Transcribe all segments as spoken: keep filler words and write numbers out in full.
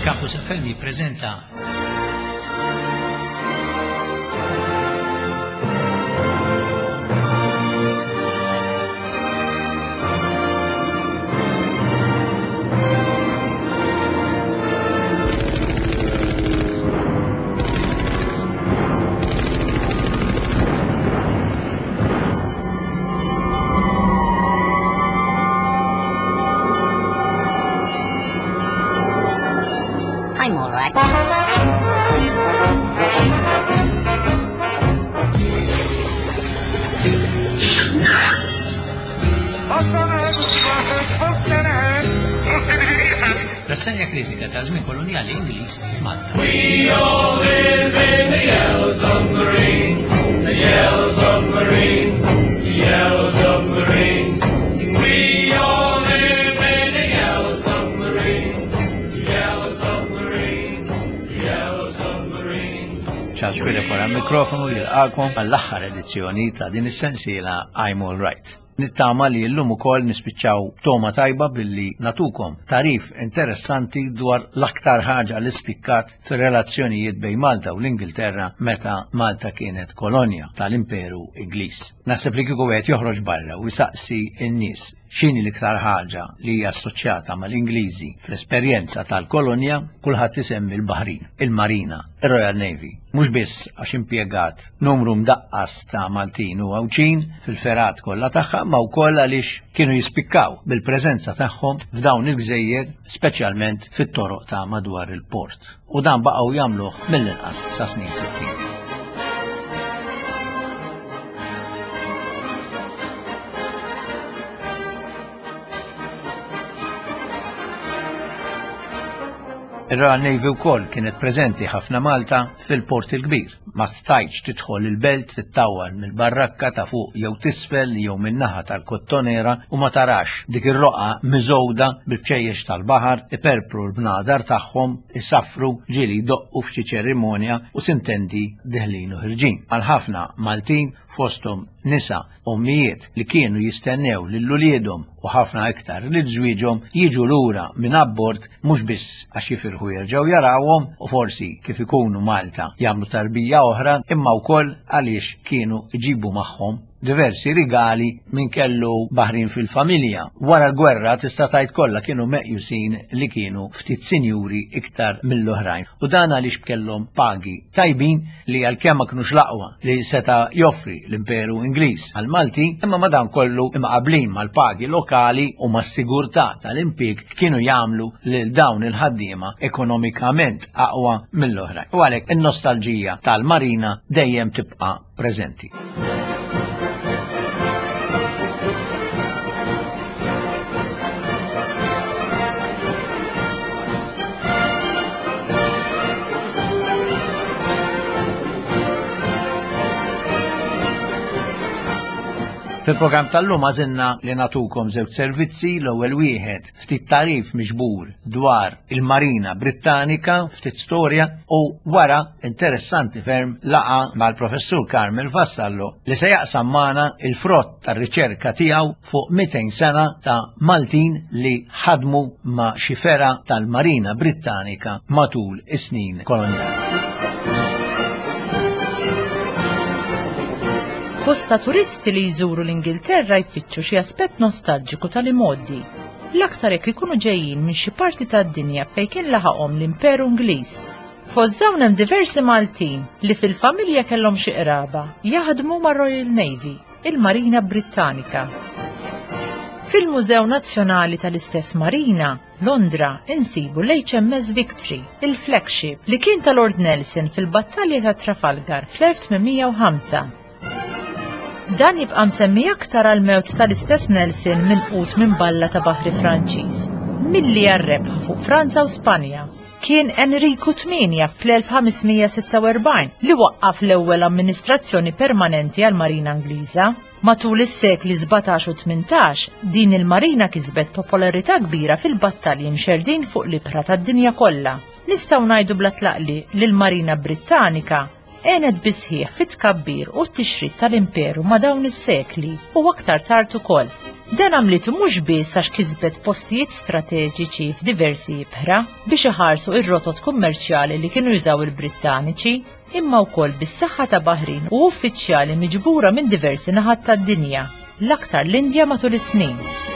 Campus F M jippreżenta I'm all right. Rassenja kritika ta' żmien kolonjali Ingliż f'Malta. We all live in the yellow submarine, the yellow submarine, the yellow submarine. We all live in the yellow submarine, the yellow submarine, the yellow submarine. Charles Schweder para mikrofonu jilqakom għall-aħħar edizzjoni ta' din is-sensiela I'm All Right. Nittama li l-lum ukoll nispiċċaw toma tajba billi natukom tarif interessanti dwar l-aktar ħaġa li spikkat fir-relazzjonijiet bejn Malta u l-Ingilterra meta Malta kienet kolonja tal-Imperu Ingliż. Naħseb li kieku qed joħroġ barra u jsaqsi n-nies x'inhi l-iktar ħaġa li hija assoċjata mal-Ingliżi fl-esperjenza tal-kolonja, kulħadd isemmi l-Baħrin, il-Marina, ir-Royal Navy. Mhux biss għax impjegat numru mdaqqas ta' Maltin u Għawċin fil-ferat kollha tagħha, ma wkoll għaliex kienu jispikkaw bil-preżenza tagħhom f'dawn il-gżejjer, speċjalment fit-toroq ta' madwar il-port. U dan baqgħu jagħmluh mill-inqas sa snin sittin. Ir-Royal Navy wkoll kienet preżenti ħafna Malta fil-port il-kbir. Ma stajtx tidħol il-belt tittawwal mill-barrakka ta' fuq jew tisfel jew min-naħa tal-kottonera u ma tarax dik ir-roqa miżowda bil-bċejjex tal-baħar iperpru l-bnadar tagħhom isaffru ġieli jdoqqu f'xi ċerimonja u sintendi deħlin u ħirġin. Għal ħafna Maltin fosthom nisa ommijiet li kienu jistennew lil uliedhom u ħafna iktar li żwieġhom jiġu lura minn abbord mhux biss għax jifirħu jerġgħu jarawhom u forsi kif ikunu Malta jagħmlu tarbija oħra imma wkoll għaliex kienu jġibu magħhom diversi rigali minn kellu Baħrin fil-familja. Wara l-gwerra tista' tgħid kollha kienu meqjusin li kienu ftit sinjuri iktar mill-oħrajn. U dan għaliex b'kellhom pagi tajbin li għalkemm ma kinux l-aqwa li seta' joffri l-Imperu Ingliż għal Malti, imma madan kollu imqablin mal-pagi lokali u mas-sigurtà tal-impjieg kienu jagħmlu lil dawn il-ħaddiema ekonomikament aqwa mill-oħrajn. U għalhekk in-nostalġija tal-Marina dejjem tibqa' preżenti. Fil-programm tal-lum għażilna li natukom żewġ servizzi, l-ewwel wieħed ftit tarif miġbur dwar il-Marina Brittanika, ftit storja u wara interessanti ferm laqa mal-professur Carmel Vassallo li se jaqsam magħna il-frott tar-riċerka tiegħu fuq mئتين sena ta' Maltin li ħadmu ma' xi fera tal-Marina Brittanika matul is-snin kolonjali. Bosta turisti li jżuru l-Ingilterra jfittxu xi aspett nostalġiku tal-imoddi. L-aktar jekk ikunu ġejjin minn xi parti tad-dinja fejn kien laħaqhom l-Imperu Ingliż. Fost dawn hemm diversi Maltin li fil-familja kellhom xi qraba jaħdmu mar-Royal Navy, il-Marina Brittanika. Fil-Mużew Nazzjonali tal-istess Marina, Londra, insibu l-H M S Victory, il-flagship li kien ta' Lord Nelson fil-Battalja ta' Trafalgar fl-elf tminmija u ħamsa. Dan jibqa' msemmi aktar għal mewt tal-istess Nelson minn qut minn balla ta' baħri Franċiż, milli jarrebħa fuq Franza u Spanja. Kien Enriku tminja fl-elf ħamesmija sitta u erbgħin li waqqaf l-ewwel amministrazzjoni permanenti għall Marina Ingliża. Matul is-sekli sebgħetax u tmintax, din il-Marina kisbet popolarità kbira fil-battalji mxerdin fuq l-ibħra tad-dinja kollha. Nistgħu ngħidu bla tlaqli li l-Marina Brittanika għenet bisħieħ fit-tkabbir u t-tixrid tal-imperu ma' dawn is-sekli u aktar tard ukoll. Dan għamlitu mhux biss għax kisbet postijiet strateġiċi f'diversi ibħra biex iħarsu ir-rotot kummerċjali li kienu jużaw il-Brittaniċi, imma wkoll bis-saħħa ta' Baħrin u uffiċjali miġbura minn diversi naħat tad-dinja, l-aktar l-Indja matul is-snin.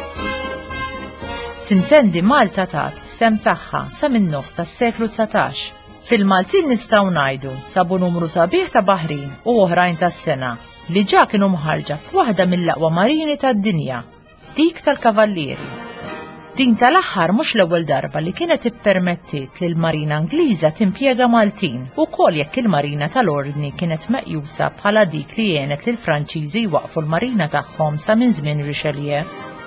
Sintendi Malta tat is-sem tagħha sa min-nofs tas-seklu tsatax. Fil-Maltin nistgħu ngħidu sabu numru sabiħ ta' Baħrin u oħrajn tas-sena li ġa kienu mħarġa f'waħda mill-aqwa marini tad-dinja, dik tal-Kavallieri. Din tal-aħħar mhux l-ewwel darba li kienet ippermettiet lil marina Ingliża timpjega Maltin ukoll jekk il-marina tal-Ordni kienet meqjusa bħala dik li għenet lil Franċiżi waqfu l-marina tagħhom sa minn żmien Richelieu.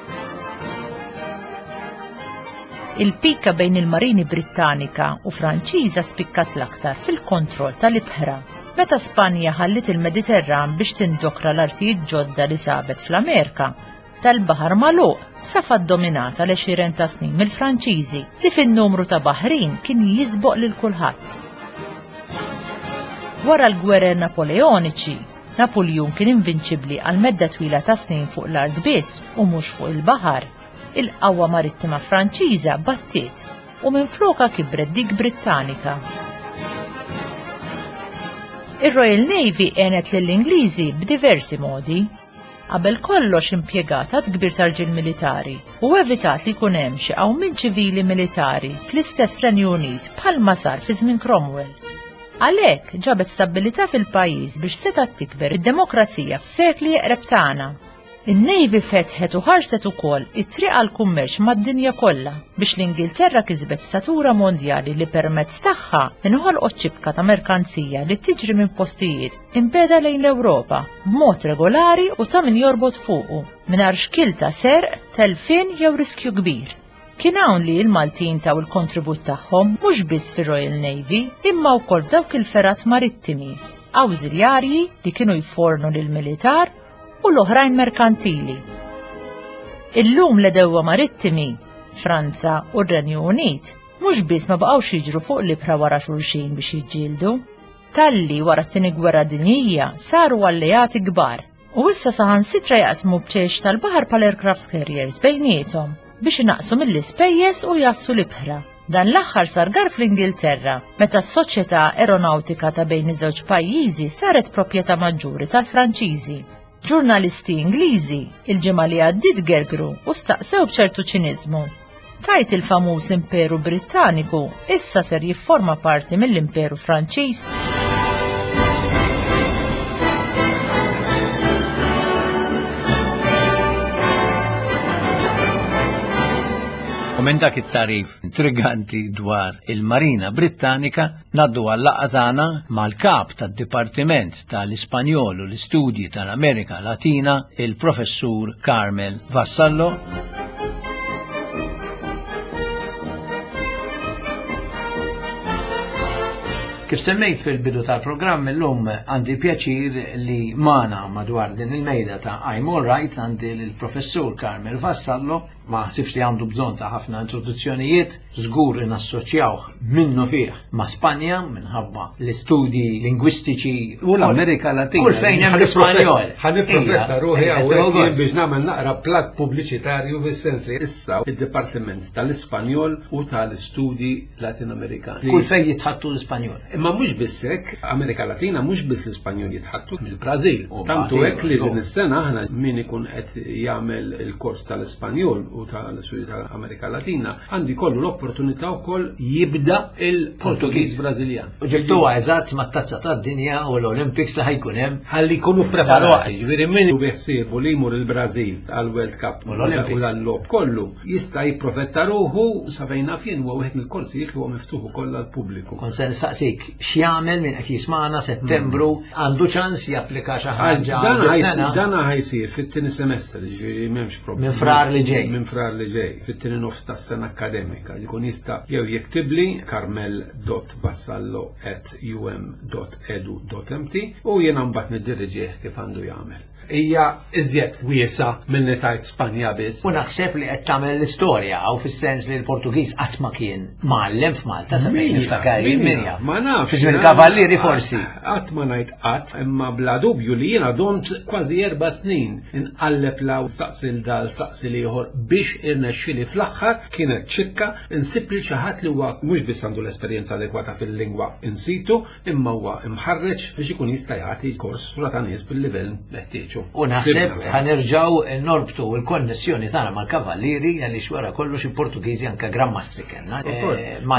Il-pika bejn il-marini Brittanika u Franċiża spikkat l-aktar fil-kontroll tal-ibħra. Meta Spanja ħallit il-Mediterran biex tindokra l-artijiet ġodda li sabet fl-Amerika, tal-Baħar Magħluq safa ddominata l-għexieren ta' snin mill-Franċiżi li fin-numru ta' baħrin kien jisboq lil kulħadd. Wara l-gwerer Napoleoniċi, Napoleon kien invinċibbli għal medda twila ta' snin fuq l-art biss u mhux fuq il-baħar. Il-qawwa marittima Franċiża battiet u minfloka kibret dik Brittanika. Ir-Royal Navy għenet lill-Ingliżi b'diversi modi. Qabel kollox impjegata tkbir tarġiel militari u evitat li jkun hemm xi għawmin ċivili militari fl-istess Renju Unit bħalma sar fi żmien Cromwell. Għalhekk ġabet stabbilità fil-pajjiż biex seta' tikber id-demokrazija f'sekli eqreb tagħna. In-Navy fetħet u ħarset ukoll it-triq għall-kummerċ mad-dinja kollha biex l-Ingilterra kisbet statura mondjali li permezz tagħha inħolqot ċibka ta' merkanzija li tiġri minn postijiet imbeda lejn l-Ewropa b'mod regolari u ta' min jorbot fuqu mingħajr xkil ta' serq, telfin jew riskju kbir. Kien hawn li l-Maltin taw il-kontribut tagħhom mhux biss fir-Royal Navy imma wkoll f'dawk il-ferat marittimi, awżiljarji li kienu jfornu lill-militar u l-oħrajn merkantili. Illum l-edewwa marittimi, Franza u r-Renju Unit, mhux biss ma baqgħux jiġru fuq l-ibħra wara xulxin biex jiġġieldu. Talli wara t-tieni gwerra dinjija saru alleati kbar u issa saħansitra jaqsmu b'ċejx tal-baħar pal-aircraft carriers bejniethom biex inaqsu mill-ispejjeż u jassu l-ibħra. Dan l-aħħar sar gar fl-Ingilterra meta s-soċjetà aeronautika ta' bejn iż-żewġ pajjiżi saret proprjetà maġġuri tal-Franċiżi. Ġurnalisti Ingliżi il-ġimgħa li għaddiet gergru u staqsew b'ċertu ċiniżmu. Tajt il-famuż Imperu Brittaniku issa ser jifforma parti mill-Imperu Franċiż. U minn dak it-tarif intriganti dwar il-Marina Brittanika naddu għall-laqgħa tagħna mal-kap tad-Dipartiment tal-Ispanjol u l-Istudji tal-Amerika Latina, il-Professur Carmel Vassallo. Kif semmejt fil-bidu tal-programm illum għandi pjaċir li mana madwar din il-mejda ta' I'm All Right għandi l-Professur Carmel Vassallo. Ma ħsibx li għandu bżon ta' ħafna introduzzjonijiet, żgur li nassoċjawh minnu fih ma' Spanja minħabba l-istudji lingwistiċi u l-Amerika Latina. U fejn hemm l-Ispanjol. Ħaniprofetta ruħi hawnhekk biex nagħmel naqra platt pubbliċitarju fis-sens li issa id-Dipartiment tal-Ispanjol u tal-Istudji Latinoamerikani. Kull fejn jitħattu l-Ispanjol. Imma mhux biss hekk, Amerika Latina mhux biss l-Ispanjol jitħattu mill-Brażil. Tantu hekk li din is-sena aħna min ikun qed jagħmel il-kors tal-Ispanjol u tal-Istudji tal-Amerika Latina għandi kollu l-opportunità wkoll jibda il-Portugiż Brażiljan. U ġibduha eżatt mat-tazza tad-dinja u l-Olympics li ħajkun hemm ħalli jkunu preparati. Ġifieri min hu biħsiebu li jmur il-Brażil għal World Cup u l-lob kollu jista' jipprofetta ruħu sa fejn naf jien huwa wieħed mill-korsijiet li huwa miftuħ ukoll għall-pubbliku. Kon se nistaqsik x'jagħmel min qed jisma'na Settembru għandu ċans japplika xi ħaġa għal-sena. Dan ħajsir fit-tieni semestru, ġifieri m'hemmx problema. Minn frar li ġej. Frar li ġej, fit-tieni nofs tas-sena akademika li kun jista' jew jektibli carmel dot vassallo at u m dot edu dot m t u jiena mbagħad niddirriġih kif għandu jagħmel. hija iżjed wiesa milli tajt Spanja biss. U naħseb li qed tagħmel l-istorja għaw fis-sens li l-Portugiż qatt ma kien mgħallem f'Malta sa fejn niftakar minja. Ma nafx. Fiż mill-kavallieri forsi. Qatt ma ngħid qatt, imma bla dubju li jiena domt kważi erba' snin inqalleb law saqsi l-dal saqsi ieħor biex irnexxieli fl-aħħar kienet ċikka insib li xi ħadd li huwa mhux biss għandu l-esperjenza adekwata fil-lingwa in situ imma huwa imħarreġ biex ikun jista' jagħti kors sura ta' nies bil-livell meħtieġu. U naħseb ħanerġgħu norbtu l-konnessjoni tagħna mal-kavallieri għaliex wara kollox il-Portugiżi anke Grammastri kellna. Ma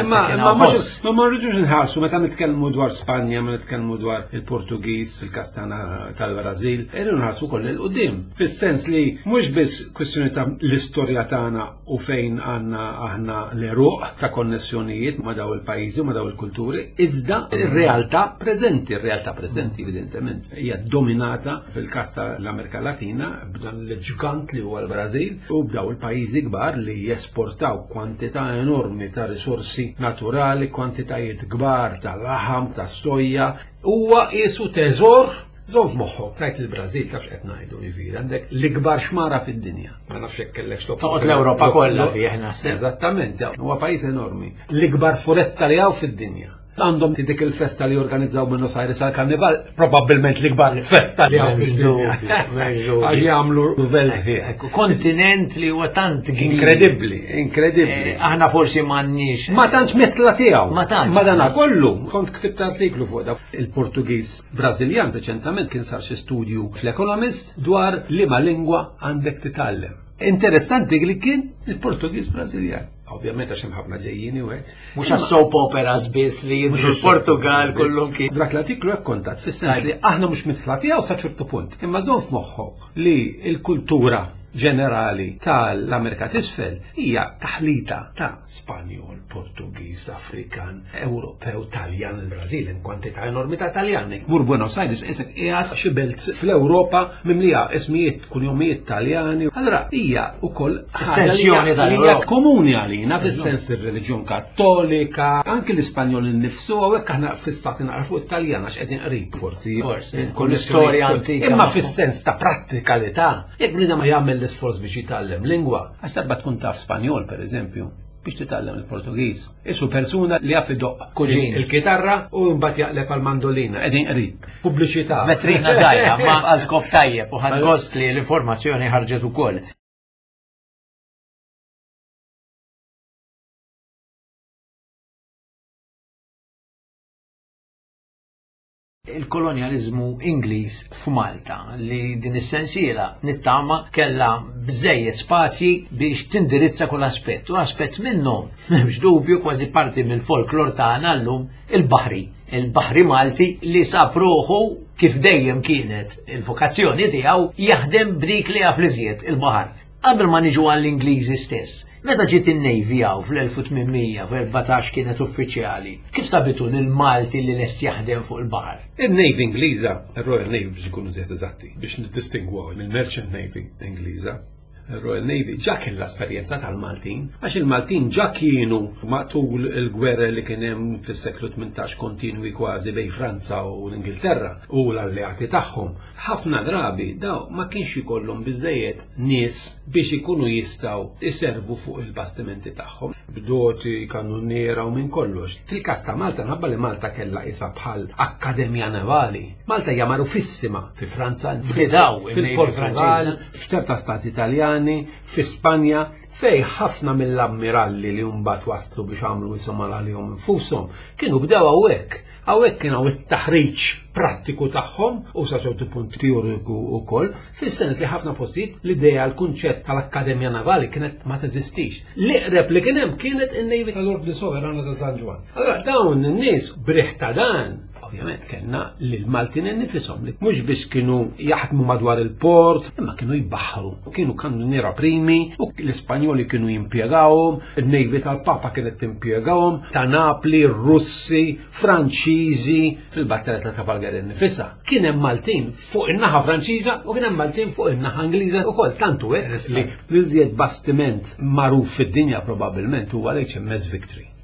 ma rridux nħarsu meta nitkellmu dwar Spanja, meta nitkellmu dwar il-Portugiż fil-kastana tal-Brażil, irridu nħarsu koll il qudiem fis-sens li mhux biss kwestjoni ta' l-istorja tagħna u fejn għandna aħna l-eruq ta' konnessjonijiet ma' daw il-pajjiżi u ma' daw il-kulturi, iżda ir-realtà preżenti, ir-realtà preżenti evidentement hija dominata fil-każ tal-Amerika Latina b'dan l-ġgant li huwa l-Brażil u b'daw il-pajjiżi kbar li jesportaw kwantità enormi ta' risorsi naturali, kwantitajiet kbar ta' laħam, ta' soja, huwa qisu teżor. Żomm f'moħħok, tajt il-Brażil taf qed ngħidu jiġifieri għandek l-ikbar xmara fid-dinja. Ma nafx hekk kellek xtop. Toqgħod l-Ewropa kollha fih naħseb. Eżattament, huwa pajjiż enormi. L-ikbar foresta li hawn fid-dinja. Għandhom dik il-festa li organizzaw Buenos Aires għal karnival, probabbilment l-ikbar festa li hawn fid-dinja. Għal jagħmlu velti. Kontinent li huwa tant inkredibbli, inkredibbli. Aħna forsi m'għandniex. Ma tantx metla tiegħu. Ma tantx. Ma dana kollu. Kont ktibt artiklu fuq dak il-Portugiż Brażiljan reċentament kien sar xi studju fl-Economist dwar liema lingwa għandek titgħallem. Interessanti li kien il-Portugiż Brażiljan. Ovvjament għax hemm ħafna ġejjini u hekk. Mhux għas-soap operas biss li jidru l-Portugal kollhom kien. Dak l-artiklu hekk kontat fis-sens li aħna mhux mitla tiegħu sa ċertu punt. Imma żomm f'moħħok li l-kultura ġenerali tal-Amerika t'isfel hija taħlita ta' Spanjol, Portugiż, Afrikan, Ewropew, Taljan, il-Brażil, in kwantità enormi ta' Taljani. Mur Buenos Aires isek qiegħed xi belt fl-Ewropa mimlija ismijiet kunjomijiet Taljani. Allura hija wkoll estensjoni tal-Ewropa komuni għalina fis-sens ir-reliġjon Kattolika, anke l-Ispanjol innifsu hawnhekk aħna fis-stati naqra it-Taljan għax qegħdin qrib forsi. Kull istorja antika. Imma fis-sens ta' prattikalità, jekk bniedem ma jagħmel l-isforz biex jitgħallem lingwa, għax darba tkun taf Spanjol pereżempju, biex titgħallem il-Portugiż. Isu persuna li jaf idoqq il-kitarra u mbagħad jaqleb għall-mandolina, qegħdin qrib. Pubbliċità. Vetrina żgħira ma għażkob tajjeb u ħadd gost li l-informazzjoni ħarġet ukoll. Il-kolonializmu Ingliż f'Malta li din is-sensiela nittama kellha bżejjed spazji biex tindirizza kull aspett u aspett minnhom m'hemmx dubju kważi parti mill-folklor tagħna llum il-baħri. Il-baħri Malti li sab ruħu kif dejjem kienet il-vokazzjoni tiegħu jaħdem b'dik li għaf liżjed il-baħar. Qabel ma niġu għall-Ingliżi stess, meta ġiet in-Navy hawn fl-elf u tminmija fl-erbatax kienet uffiċjali, kif sabitu lil Malti li lest jaħdem fuq il-baħar? Il-Navy Ingliża, il-Royal Navy biex ikunu żied eżatti, biex niddistingwaw mill-Merchant Navy Ingliża. Il-Royal Navy ġa kien l-esperjenza tal-Maltin, għax il-Maltin ġa kienu matul il-gwerra li kien hemm fis-seklu tmintax kontinwi kważi bejn Franza u l-Ingilterra u l-alleati tagħhom. Ħafna drabi daw ma kienx ikollhom biżejjed nies biex ikunu jistgħu iservu fuq il-bastimenti tagħhom. Bdoti, kannuniera u minn kollox. Fil-każ ta' Malta nħabba li Malta kellha qisha bħal Akkademja Navali. Malta hija magħrufissima fi Franza, fil-Portugal, f'ċerta stati Italjani, fi Spanja, fej ħafna mill-ammiralli li mbagħad waslu biex għamlu isom għalihom infushom kienu bdew hawnhekk. Hawnhekk kienu it-taħriġ prattiku tagħhom u sa ċertu punt teoriku wkoll, fis-sens li ħafna postijiet l-idea l-kunċett tal-Akkademja Navali kienet ma teżistix. L-iqreb li kien hemm kienet in-Navy tal-Ordni Soverana ta' San Ġwan. Allura dawn in-nies briħ ta' dan ovvjament kellna lil Maltin nifisom li mhux biex kienu jaħdmu madwar il-port, imma kienu jibbaħħru. Kienu kannuniera primi u l-Ispanjoli kienu jimpjegawhom, il-Navy tal-Papa kienet timpjegawhom, ta' Napli, Russi, Franċiżi fil-battalja ta' Trafalgar nifisha. Kien hemm Maltin fuq in-naħa Franċiża u kien hemm Maltin fuq in-naħa Ingliża wkoll tantu hekk li l-iżjed bastiment magħruf fid-dinja probabbilment huwa l-H M S Victory.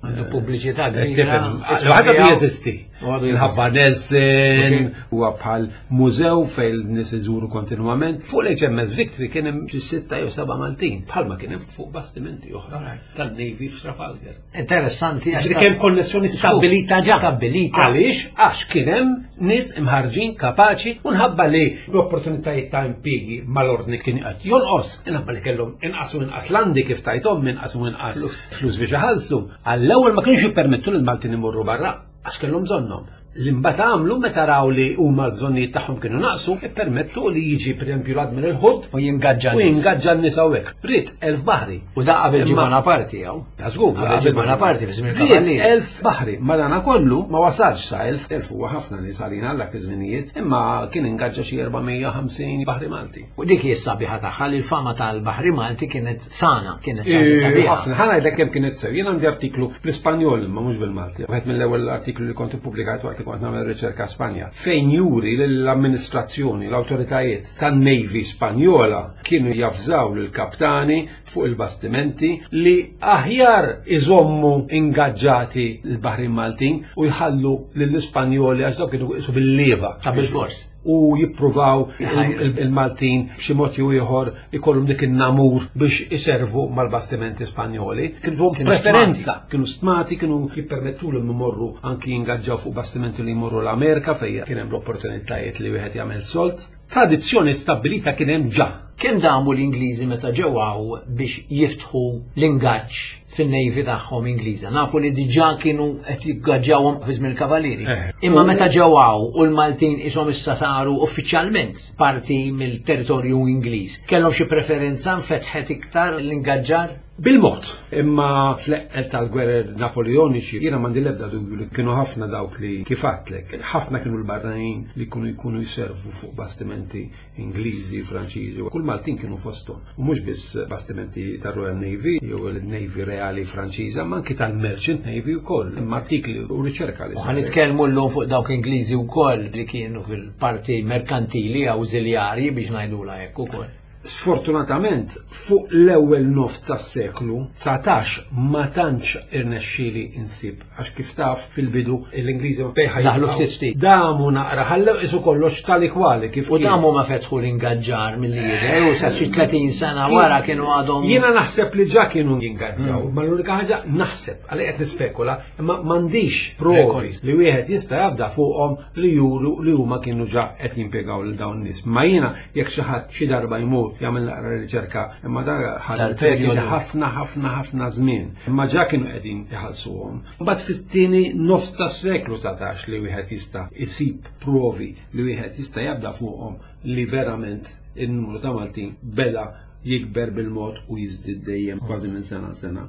Pubbliċità kbira. Ħaġa bi jeżisti. Il-ħabba Nelson, huwa bħal mużew fejn nies iżuru kontinwament. Fuq l-H M S Victory kien hemm xi sitta jew seba' Maltin, bħalma kien hemm fuq bastimenti oħra tan-Navy f'Trafalgar. Interessanti għax kemm konnessjoni stabilita ġa. Stabilita. Għaliex għax kien hemm nies imħarġin kapaċi u nħabba li l-opportunitajiet ta' impjiegi mal-ordni kien qed jonqos. Inħabba li kellhom inqasu inqas landi kif tajthom inqasu inqas flus biex iħallsu. Għall-ewwel ma kienx jippermettu lil Maltin imorru barra għax kellhom bżonnhom. L-imbagħad għamlu meta raw li huma l-bżonnijiet tagħhom kienu naqsu, ippermettu li jiġi pereżempju l-Admiral Hood u jingaġġa u jingaġġa n-nies hawnhekk. Rid elf baħri. U da qabel ġi Bonaparti hawn. Żgur, qabel Bonaparti fi żmien kavalli. elf baħri, madana kollu ma wasalx sa elf, elf huwa ħafna nies għalina dak iż-żminijiet, imma kien ingaġġa xi erba'mija u ħamsin baħri Malti. U dik hija s-sabiħa tagħha li l-fama tal-baħri Malti kienet sana, kienet sabiħa. Ħafna ħana ngħidlek kemm kienet sew. Jien għandi artiklu bl-Ispanjol ma mhux bil-Malti. Wieħed mill-ewwel artiklu li kont ippubblikat waqt li kont nagħmel riċerka Spanja, fejn juri l-amministrazzjoni, l-autoritajiet tan-Navy Spanjola kienu jafżaw lill-kaptani fuq il-bastimenti li aħjar iżommu ingaġġati l-Baħrin Maltin u jħallu lill-Ispanjoli għax dawk kienu qisu bil-leva ta' bil-fors. U jippruvaw il-Maltin b'xi mod jew ieħor ikollhom dik in-namur biex iservu mal-bastimenti Spanjoli. Kienu preferenza, kienu stmati, kienu jippermettulhom imorru anki jingaġġaw fuq bastimenti li jmorru l-Amerika fejn kien hemm l-opportunitajiet li wieħed jagħmel sold. Tradizzjoni stabbilita kien hemm ġa. Kemm damu l-Ingliżi meta ġewwaw biex jiftħu l-ingaġġ fin-Navy tagħhom Ingliża. Nafu li diġà kienu qed jiggaġġawhom fi żmien il-Kavalieri. Imma meta ġewwaw u l-Maltin ishom issa saru uffiċjalment parti mill-territorju Ingliż. Kellhom xi preferenza nfetħet iktar l-ingaġġar? Bil-mod, imma fl-eqqet tal-gwerer napoleoniċi, jiena m'għandi l-ebda dubju li kienu ħafna dawk li kifatlek, ħafna kienu l-barranin li kienu jkunu jservu fuq bastimenti Ingliżi, Franċiżi, kull Maltin kienu fosthom. U mhux biss bastimenti tar-Royal Navy jew il-Navy Reali Franċiża, ma anki tal-Merchant Navy wkoll, imma artikli u riċerka li. U ħanitkellmu llum fuq dawk Ingliżi wkoll li kienu fil-parti merkantili awżiljarji biex ngħidula hekk ukoll. Sfortunatament, fuq l-ewwel nofs tas-seklu tsatax ma tantx irnexxieli insib għax kif taf fil-bidu l-Ingliżi bejħa daħlu ftit ftit. Damu naqra ħallew isu kollox tali kwali kif u damu ma fetħu l-ingaġġar mill-lider u sa xi tletin sena wara kienu għadhom. Jiena naħseb li ġa kienu jingaġġaw, ma l-unika ħaġa naħseb għalhekk qed nispekula, imma m'għandix provi li wieħed jista' jabda fuqhom li juru li huma kienu ġa qed jimpjegaw lil dawn nies. Ma jiena jekk xi ħadd xi darba jmur jagħmel naqra riċerka, imma da ħadd ħafna ħafna ħafna żmien. Imma ġa kienu qegħdin iħallsuhom. Mbagħad fit-tieni nofs tas-seklu satax li wieħed jista' isib provi li wieħed jista' jabda fuqhom li verament in-numru ta' Maltin beda jikber bil-mod u jiżdied dejjem kważi minn sena sena.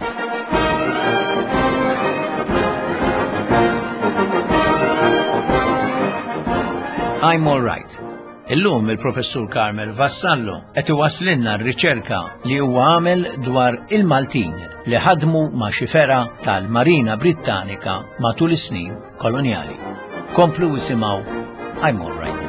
I'm all right. Illum il-professur Carmel Vassallo qed iwasslinna r-riċerka li huwa għamel dwar il-Maltin li ħadmu ma' xifera tal-Marina Brittanika matul is-snin kolonjali. Komplu isimgħu I'm all right.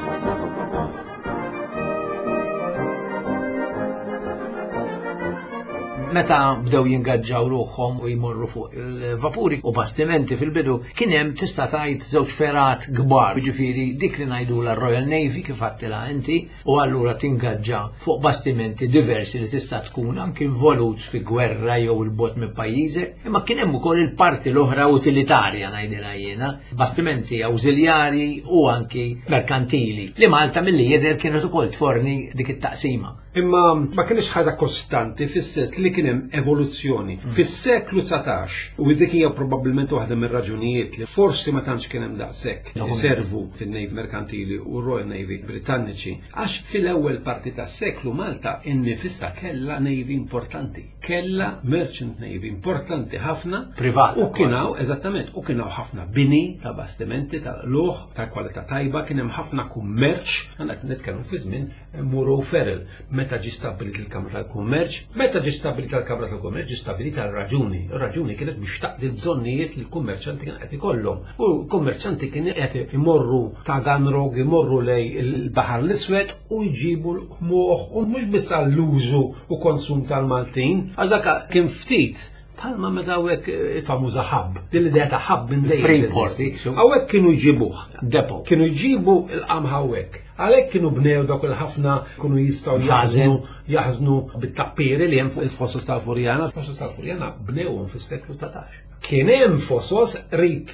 Meta bdew jingaġġaw ruħhom u jmorru fuq il-vapuri u bastimenti fil-bidu kien hemm tista' tgħid żewġ ferat kbar, jiġifieri dik li ngħidula Royal Navy kif għattilha inti u allura tingaġġa fuq bastimenti diversi li tista' tkun anke involut fi gwerra jew il-bot minn pajjiżek, imma kien hemm ukoll il-parti l-oħra utilitarja ngħidilha jiena, bastimenti awżiljari u anki merkantili li Malta milli jidher kienet ukoll tforni dik it-taqsima. Imma ma kienx ħaġa kostanti fis-sens li kien hemm evoluzzjoni. Fis-seklu tsatax u dik hija probabbilment waħda mir-raġunijiet li forsi ma tantx kien hemm daqshekk servu fin-Navy merkantili u r-Royal Navy Britanniċi għax fil-ewwel parti tas-seklu Malta innifisha kellha Navy importanti, kellha Merchant Navy importanti ħafna privat u kienu eżattament u kienu ħafna bini ta' bastimenti ta' luħ ta' kwalità tajba, kien hemm ħafna kummerċ, għandna qed nitkellmu fi żmien Muro Ferrell. Meta ġi stabbilit il-Kamra tal-Kummerċ, meta ġi stabbilit il-Kamra tal-Kummerċ, ġi stabbilit il-raġuni. Il-raġuni kienet biex taqdi l-bżonnijiet li l-kummerċanti kien qed ikollhom. U l-kummerċanti kien qed imorru ta' Ganrog, imorru lej il-Baħar l-Iswed u jġibu l-moħ u mhux biss għall-użu u konsum tal-Maltin, għal dak kien ftit Palma meta hawnhekk il-famuża ħabb, din l-idea ta' ħabb minn dejjem. Freeport. Hawnhekk kienu jġibuh. Depot. Kienu jġibu l-qam hawnhekk. Għalhekk kienu bnew dak il-ħafna kienu jistgħu jaħżnu jaħżnu bit-tappiri li hemm fuq il-fossos tal-Furjana. Il-fossos tal-Furjana bnewhom fis-seklu tatax. Kien hemm fossos rib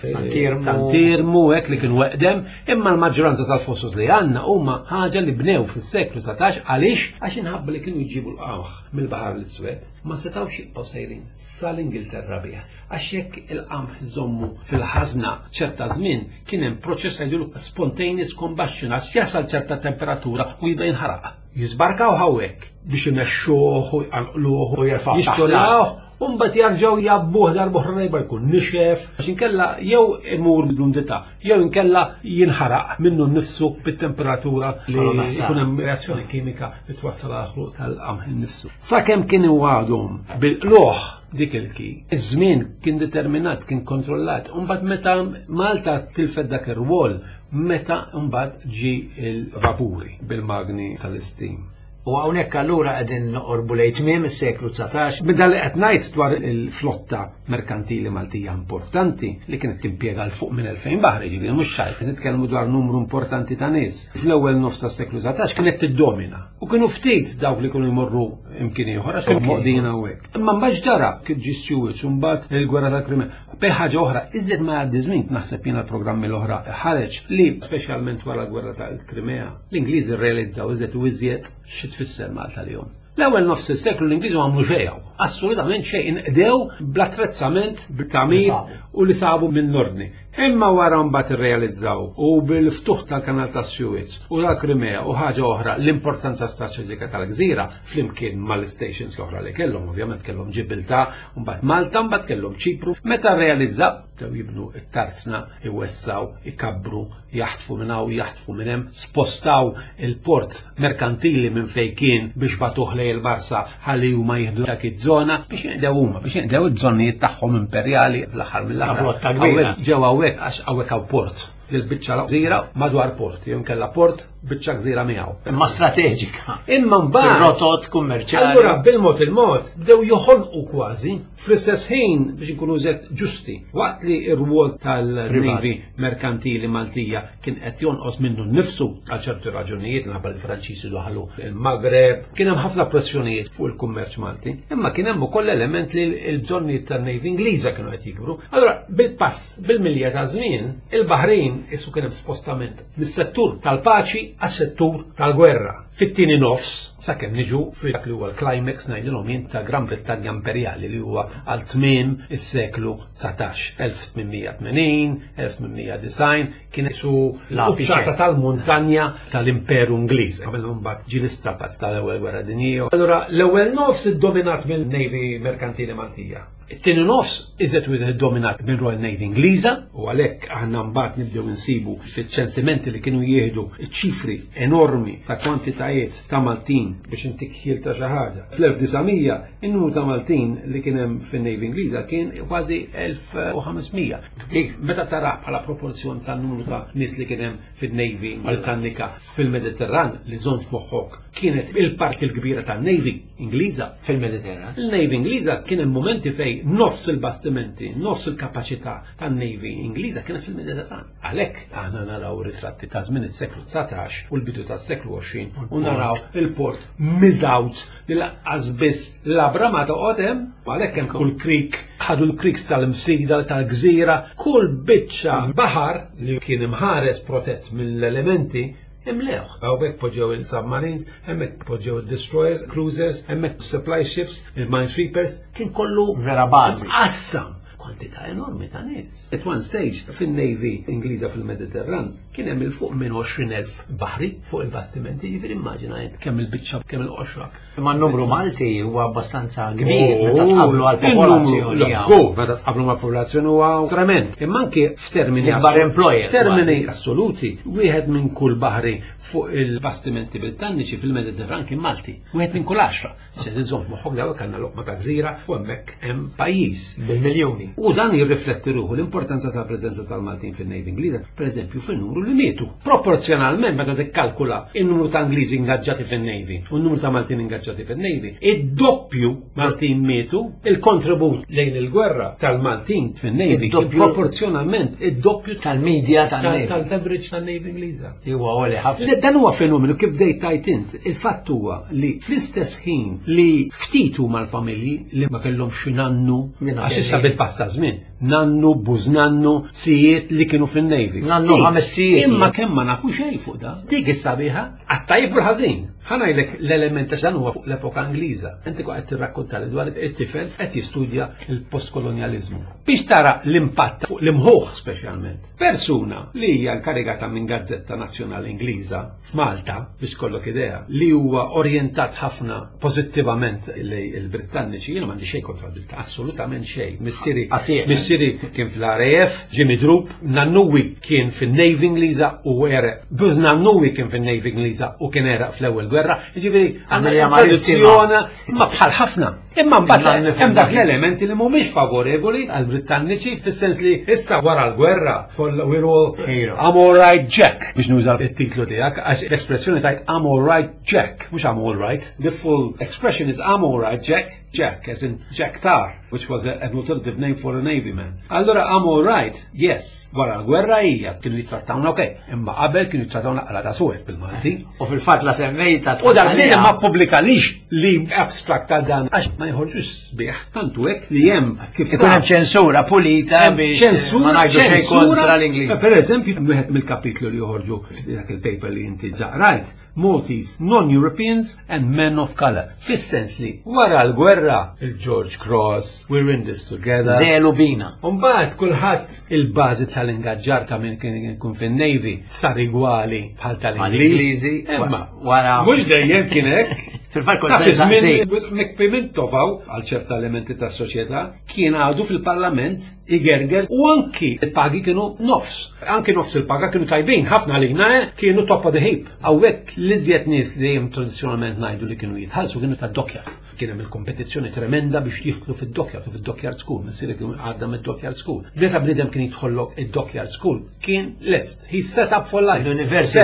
Santirmu hekk li kienu weqdem, imma l-maġġoranza tal-fossos li għandna huma ħaġa li bnew fis-seklu satax għaliex għax inħabba li kienu jġibu l-qamħ mill-Baħar l-Iswed. Ma setgħux jibqgħu sejrin sal-Ingilterra biha. Għax jekk il-qamħ żommu fil-ħażna ċerta żmien kien hemm proċess jgħidu spontaneous combustion għax jasal ċerta temperatura u jibda jinħaraq. Jisbarkaw hawnhekk biex imexxuh u jqanqluh u jerfgħu jixtolawh. Umbat jarġaw jabbuħ darbuħ rejba jkun nixef, għax inkella jew imur bl-umdita, jew inkella jinħaraq minnu nnifsu bit-temperatura li jkun hemm reazzjoni kimika li twassal għal tal-qamħ innifsu. Sakemm kienu għadhom bil-qloħ dik il-ki, iż-żmien kien determinat, kien kontrollat, umbat meta Malta tilfed dak ir-rwol, meta umbat ġi il-vapuri bil-magni tal-istim. U hawnhekk allura qegħdin noqorbu lejn tmiem is-seklu tsatax. Bidal qed ngħid dwar il-flotta merkantili Maltija importanti li kienet timpjega l fuq minn elfejn baħri, ġifieri mhux xajt, nitkellmu dwar numru importanti ta' nies. Fl-ewwel nofs tas-seklu tsatax kienet tiddomina. U kienu ftit dawk li kienu jmorru imkien ieħor għax moqdin hawnhekk. Imma mbagħad ġara kif ġi Stuarts u mbagħad il-gwerra tal-Krimea. Bej ħaġa oħra, iżjed ma għaddi żmien naħseb jiena l-programmi l-oħra ħareġ li speċjalment wara l-gwerra tal-Krimea l-Ingliżi rrealizzaw iżjed u iżjed xi tfisser Malta l-jum. L-ewwel nofs is-seklu l-Ingliżi ma għamlu xejn, assolutament xejn, inqdew bl-attrezzament bit-tagħmir u li sabu mill-ordni. Imma wara mbagħad irrealizzaw u bil-ftuħ tal-Kanal tas-Suez u l-Krimea u ħaġa oħra l-importanza strateġika tal-gżira flimkien mal-stations l-oħra li kellhom, ovvjament kellhom Ġibilta, u mbagħad Malta, mbagħad kellhom Ċipru. Meta rrealizzaw dew jibnu it-tarzna, iwessaw, ikabbru, jaħtfu minn hawn, jaħtfu minn hemm, spostaw il-port merkantili minn fejn kien biex batuh lejn il-Barsa ħalli huma jieħdu dak iż-żona biex jinqdew huma, biex jinqdew iż-żonijiet tagħhom imperjali fl-aħħar mill-aħħar. Ġew hawnhekk għax hawnhekk hawn port. Lil-biċċa gżira madwar port, jew inkella port biċċa gżira miegħu. Imma strateġika. Imma mbagħad rotot kummerċjali. Allura bil-mod il-mod bdew joħolqu kważi fl-istess ħin biex inkunu żed ġusti. Waqt li r-rwol tal-Navy merkantili Maltija kien qed jonqos minnu nnifsu għal ċerti raġunijiet minħabba l-Franċiżi daħlu il-Maghreb, kien hemm ħafna pressjonijiet fuq il-kummerċ Malti, imma kien hemm ukoll element li l-bżonnijiet tan-Navy Ingliża kienu qed jikbru. Allura bil-pass bil-milja ta' żmien il-Baħrin issu kien hemm spostament mis-settur tal-paċi għas-settur tal-gwerra. Fit-tieni nofs, sakemm niġu fi dak li huwa l-climax ngħidilhom jien ta' Gran Brittanja Imperjali li huwa għal tmiem is-seklu tsatax, elf tminmija tmenin, elf tminmija design, kien isu l-qċata tal-muntanja tal-Imperu Ingliż. Qabel mbagħad ġie l-istrapazz tal-ewwel gwerra dinjija. Allura l-ewwel nofs iddominat mill-Navy Merkantili Maltija. It-tieni nofs iżet u dominat minn Royal Navy Ingliża u għalhekk aħna mbagħad nibdew insibu fiċ-ċensimenti li kienu jieħdu ċifri enormi ta' kwantitajiet ta' Maltin biex intik ħil ta' xi ħaġa. fl-elf wtisiegħmija in-numru ta' Maltin li kien hemm fin-Navy Ingliża kien kważi elf u ħamesmija. Meta tara bħala proporzjon tan-numru ta' nies li kien hemm fin-Navy Britannika fil-Mediterran li żomm f'moħħok kienet il-parti l-kbira tan-Navy Ingliża fil-Mediterran. Il-Navy Ingliża kien hemm momenti fejn nofs il-bastimenti, nofs il-kapaċità tan-Navy Ingliża kienet fil-Mediterran. Għalhekk aħna naraw ritratti ta' żmien is-seklu tsatax u l-bidu tas-seklu għoxrin u naraw il-port miżawt li laqqas biss l-abra ma toqgħod hemm, għalhekk hemm kull krik ħadu l-kriks tal-msida tal-gżira, kull biċċa baħar li kien imħares protett mill-elementi imlewħ. Għawbek poġġew il-submarines, hemmek poġġew il-destroyers, cruisers, hemmek supply ships, il-minesweepers, kien kollu vera bażi. Assam kwantità enormi ta' nies. At one stage fin-Navy Ingliża fil-Mediterran kien hemm il fuq minn għoxrin elf baħri fuq il-bastimenti, jiġifieri immaġina kemm il-biċċa kemm il-qoxrak. Imma n-numru Malti huwa abbastanza kbir meta tqabblu għall-popolazzjoni. Meta tqabblu mal-popolazzjoni huwa trement. Imma anke f'termini f'termini assoluti, wieħed minn kull baħri fuq il-bastimenti Britanniċi fil-Mediterran kien Malti. Wieħed minn kull għaxra. Se tiżomm moħħok li hawnhekk għandna loqma ta' gżira u hemmhekk hemm pajjiż bil-miljuni. U dan jirrifletti ruħu l-importanza tal-preżenza tal-Maltin fin-Navy Ingliża, pereżempju fin-numru li mietu. Proporzjonalment meta tikkalkula in-numru ta' Ingliżi ingaġġati fin-Navy u n-numru ta' Maltin ingaġġati assoċjati fin-Navy. Id-doppju Maltin mietu, il-kontribut lejn il-gwerra tal-Maltin fin-Navy kien proporzjonalment id-doppju Tal-medja tal-Navy. tal-leverage tan-Navy Ingliża. Huwa għoli ħafna. Le, dan huwa fenomenu kif dejt tajt int. Il-fatt huwa li fl-istess ħin li ftit huma l-familji li ma kellhomx xi nannu għax issa bil-pasta żmien. Nannu, bużnannu, sijiet li kienu fin-Navy. Nannu ħames sijiet. Imma kemm ma nafu xejn fuq da. Dik is-sabiħa għat-tajb u ħażin. Ħanajlek l-element għax dan huwa fuq l-epoka Ingliża. Inti qed tirrakkontali dwar it-tifel qed jistudja l-postkolonjaliżmu. Biex tara l-impatt fuq l-imħuħ speċjalment. Persuna li hija nkarigata minn Gazzetta Nazzjonali Ingliża f'Malta biex kollok idea li huwa orjentat ħafna pożittivament lej il-Britanniċi, jiena m'għandi xejn kontra l-Britanniċi, assolutament xejn. Missieri missieri kien fl-R A F, Jimmy Droop, Nannuwi kien fin-Navy Ingliża u era Buzz Nannuwi kien fin-Navy Ingliża u kien era fl-ewwel gwerra, jiġifieri għandna tradizzjoni ma bħal ħafna. Imma mbagħad hemm dak l-elementi li mhumiex favorevoli għall-Britanniċi fis-sens li issa wara l-gwerra we're all I'm all right Jack biex nuża it-titlu tiegħek għax l-espressjoni tajt I'm all right Jack, mhux I'm all right. The full expression is I'm all right Jack, Jack as in Jack Tar, which was a, an alternative name for a Navy man. Allora I'm all right, yes, wara l-gwerra hija kienu jittrattawna okej, imma qabel kienu jittrattawna qala ta' suwed bil-Malti. U fil-fatt la semmejta U dan min ma publikalix li abstract ta' dan għax ma jħorġux sbieħ tantu hekk li hemm kif ikun hemm ċensura pulita biex ma ngħidu xejn kontra l-Ingliż. Per eżempju, wieħed mill-kapitlu li joħorġu dak il-paper li inti ġaqrajt, Maltese, non-Europeans and men of color. Fis-sens li wara l-gwerra il-George Cross, we're in this together. Zelu bina. Umbagħad kulħadd il-bażi tal-ingaġġar ta' min kien ikun fin-Navy sar igwali bħal tal-Ingliżi. Imma wara mhux dejjem kien hekk. Fil-fatt Sa fi żmien Mekpimentovaw għal ċerta elementi tas-soċjetà kien għadu fil-Parlament igerger u anki il-pagi kienu nofs. Anki nofs il-paga kienu tajbin, ħafna lina kienu top of the heap. Hawnhekk l-iżjed nies li dejjem tradizzjonalment ngħidu li kienu jitħallsu kienu tad-dokjar. Kien hemm il-kompetizzjoni tremenda biex jidħlu fid-dokjar u fid-dockyard school, missieri kien għadda mid-dockyard school. Meta bniedem kien jidħollok id-dockyard school kien lest. He set up for life. L-Università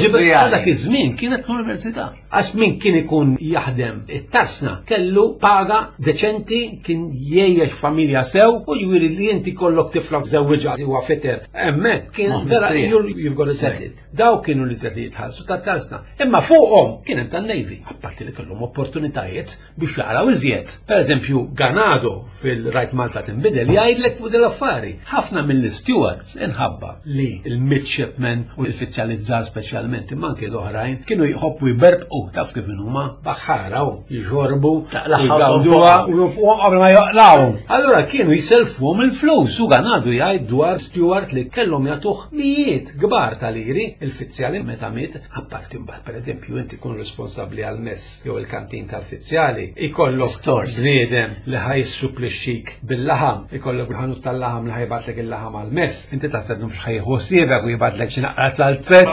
dak iż-żmien kienet l-Università. Għax min kien ikun jaħdem it-tarsna kellu paga deċenti, kien jgħix familja sew u jwiri li inti kollok tiflok żewġa huwa feter. Hemmhekk kien vera you've got to set it. Daw kienu li żed li jitħallsu tat-tarsna. Imma fuqhom kien hemm tan-Navy, apparti li kellhom opportunitajiet biex jaqraw iżjed. Pereżempju, Ganado fil-Rajt Malta tinbidel jgħidlek fuq dil-affari. Ħafna mill-stewards inħabba li il-midshipmen u l-uffiċjali żgħar speċjalment imma anke l-oħrajn kienu jħobbu jberbqu taf kif huma baħħaraw jiġorbu jgawduha u jofquhom qabel ma jaqlawhom. Allura kienu jiselfuhom il-flus u Ganado jgħid dwar steward li kellhom jagħtuh mijiet kbar tal-iri il-fizzjali meta miet apparti mbagħad pereżempju inti tkun responsabbli għall-mess jew il-kantin tal-fizzjali ikollok bniedem li ħajssuplixxik bil-laħam, ikollok bil-ħanut tal-laħam li ħajbatlek il-laħam għall-mess, inti taħseb mhux ħajħu siebek u jibgħatlek xi naqra salzett.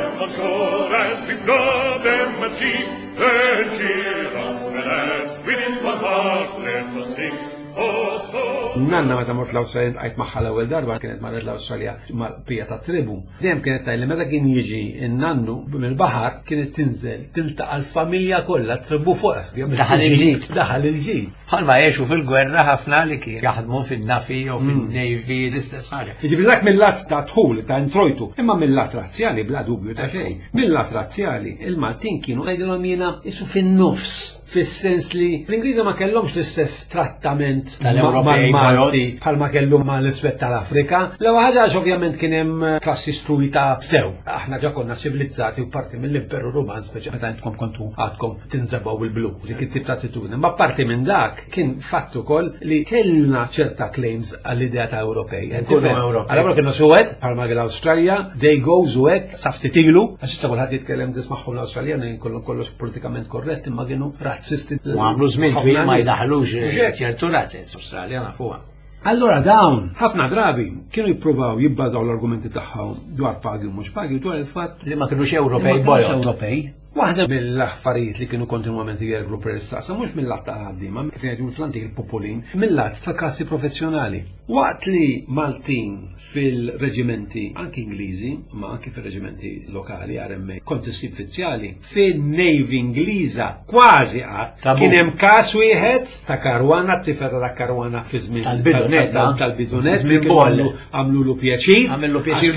Nanna meta mort l-Awstralja għajt magħha l-ewwel darba kienet marret l-Awstralja mal-bija ta' tribu. Dejjem kienet tajli meta kien jiġi n-nannu mill-baħar kienet tinżel tiltaqa' l-familja kollha tribu fuq. Daħal il-ġid. Daħal il-ġid. Bħalma jgħixu fil-gwerra ħafna li kien jaħdmu fin-nafi jew fin-Navy l-istess ħaġa. Jiġifieri dak mill-lat ta' dħul ta' introjtu, imma mill-lat razzjali bla dubju ta' xejn. Mill-lat razzjali il-Maltin kienu qegħdilhom jiena isu fin-nofs. Fis-sens li l-Ingliża ma kellhomx l-istess trattament mal-Malti bħalma kellhom mal-iswed tal-Afrika. L-ewwel ħaġa ovvjament kien hemm klassi struita sew. Aħna ġa konna ċivilizzati u parti mill-Imperu Ruman speċi meta intkom kontu għadkom tinżebgħu il-blu. Dik it-tip ta' attitudni. Ma parti minn dak kien fatt ukoll li kellna ċerta claims għall-idea ta' Ewropej. Allura kienu suwed bħalma l-Awstralja, they goes u hekk saftit ilu għax issa kulħadd jitkellem dismagħhom l-Awstraljani kollhom kollox politikament korrett imma kienu U għamlu żmien twil ma jdaħlux ċertu razzet Awstraljana fuqha. Allora dawn ħafna drabi kienu jippruvaw jibbażaw l-argumenti tagħhom dwar pagi u mhux pagi dwar il-fatt li ma kinux Ewropej bojgħod. Ewropej Waħda mill-affarijiet li kienu kontinwament jergru per is-saqsa mhux mill-lat ta' ħaddiema, kif jgħidu fl-antik il-popolin, mill-lat ta' klassi professjonali. Waqt li Maltin fil-reġimenti anki Ingliżi, ma anki fil-reġimenti lokali, R M A, kontesti uffiċjali, fin-Navy Ingliża kważi qatt kien hemm każ wieħed ta' karwana, t-tifeta ta' karwana fi żmien tal-bidunet, tal-bidunet li għamlu pjaċir, għamlu pjaċir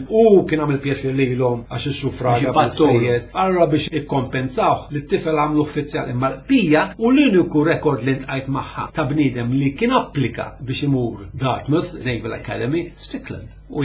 u kien għamil pjaċir lilhom għax is-suffraga fil-spejjeż. Allura biex ikkompensaw li t-tifel għamlu uffiċjali imma l-bija u l-uniku rekord li ntqajt magħha ta' bniedem li kien applika biex imur Dartmouth Naval Academy, Strickland. U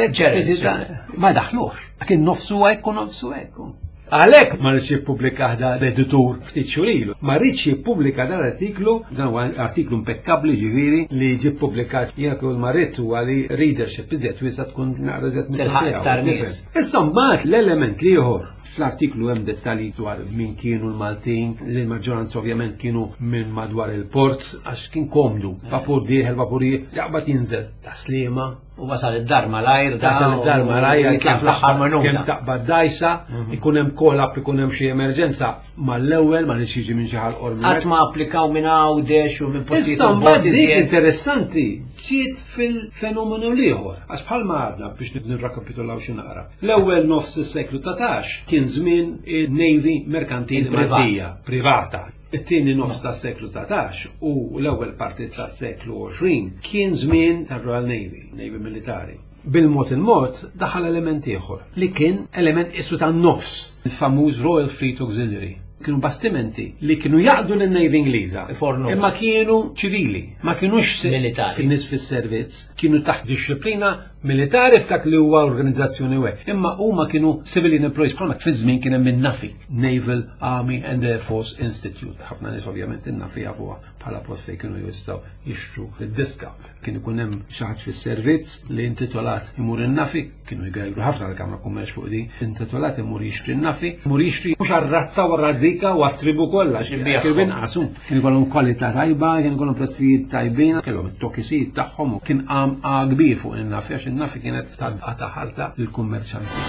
jgħidlek ma daħlux, kien nofsu hekk u nofsu hekk. Għalhekk ma rridx jippubblika ħda l-editur ftit xurilu, ma rridx jippubblika dan l-artiklu, dan huwa artiklu impeccabbli ġifieri li ġie ppubblikat jekk kull marrit huwa li readership iżjed wiesa tkun naqra iżjed tilħaq iktar nies. Issa mbagħad l-element li ieħor fl-artiklu hemm dettalji dwar min kienu l-Maltin, li l-maġġoranza ovvjament kienu minn madwar il-port għax kien komdu, vapur dieħel, vapur jaqbad jinżel taslima. U wasal id-dar malajr, wasal id-dar malajr, jitlaq fl-aħħar minuta. Kemm taqbad dajsa, ikun hemm kolab, ikun hemm xi emerġenza mal-ewwel ma nix jiġi minn xi ħadd qormi. Qatt ma applikaw minn għawdex u minn postijiet. Issa mbagħad dik interessanti ġiet fil-fenomenu ieħor. Għax bħalma għadna biex nirrakapitulaw xi naqra. L-ewwel nofs is-seklu tatax kien żmien in-Navy merkantili Maltija, privata. It-tieni nofs tas-seklu tatax u l-ewwel parti tas-seklu għoxrin kien żmien tar-Royal Navy, Navy militari. Bil-mod il-mod daħal element ieħor li kien element isu tan-nofs, il-famuż Royal Fleet Auxiliary. Kienu bastimenti li kienu jaqdu l-Navy Ingliża, imma kienu ċivili, ma kienux fin-nies fis-servizz, kienu taħt disciplina militari f'dak li huwa organizzazzjoni wek. Imma huma kienu civilian employees bħalma fi żmien kien hemm in-Nafi, Naval Army and Air Force Institute. Ħafna nies ovvjament in-Nafi jafuha bħala post fejn kienu jistgħu jixtru fid-discount. Kien ikun hemm xi ħadd fis-servizz li intitolat imur in-Nafi, kienu jgajru ħafna l-Kamra Kummerċ fuq din, intitolat imur jixtri n-Nafi, imur jixtri mhux għar-razza u għar-raddika u għat-tribu kollha kienu binqasu. Kien ikollhom kwalità tajba, kien ikollhom prezzijiet tajbin, kellhom it-tokisijiet tagħhom u kien qam kbir fuq in-Nafi għax in-Nafi kienet tadqa taħalta lill-kummerċanti.